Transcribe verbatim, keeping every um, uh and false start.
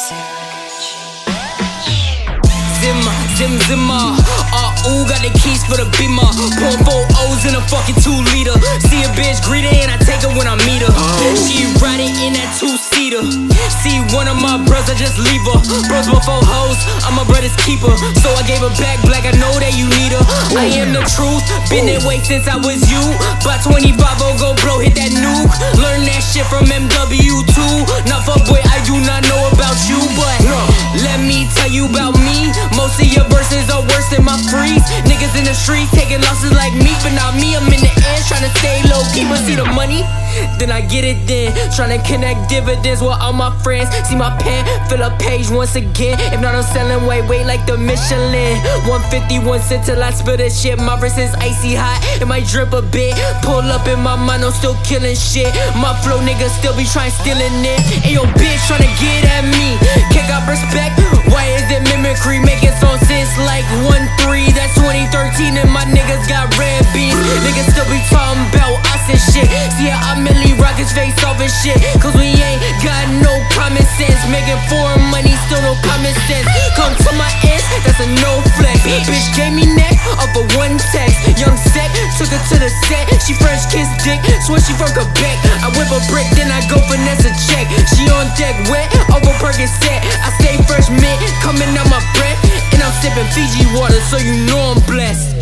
Zimmer, zim, zimmer. Uh, ooh, got the keys for the Beamer. Pour four O's in a fucking two liter. See a bitch greet her and I take her when I meet her. She riding in that two-seater. See one of my bros, I just leave her. Bros before hoes, I'm my brother's keeper. So I gave her back black, I know that you need her. I am the truth, been that way since I was you. By twenty-five, oh go bro, hit that nuke. Learn that shit from M W two. Not fuck boy, I do not know about you, but let me tell you about me. Most of your verses are worse than my freeze. Niggas in the streets taking losses like me, but not me. I'm in the air trying to stay low key, but see the money, then I get it then. Trying to connect dividends with all my friends. See my pen, fill up page once again. If not, I'm selling way, way like the Michelin. one fifty, one cent till I spill this shit. My verse is icy hot, it might drip a bit. Pull up in my mind, I'm still killing shit. My flow niggas still be trying stealing it. And your bitch trying to get at me. Can't got respect, why is it mimicry? Making songs since like one three, that's twenty thirteen. And my niggas got red beans. Niggas still be talking about us and shit. See how I Millie rock his face off and shit. Cause we ain't got no common sense. Making foreign money, still no common sense. Come to my ends, that's a no flex. Bitch gave me neck off of one text. Young Sec, took her to the set. She French kiss dick, swear she from Quebec. I whip a brick, then I go finesse a check. She on deck wet, over Percocet. I stay fresh mint, coming out my breath. And I'm sipping Fiji water, so you know I'm blessed.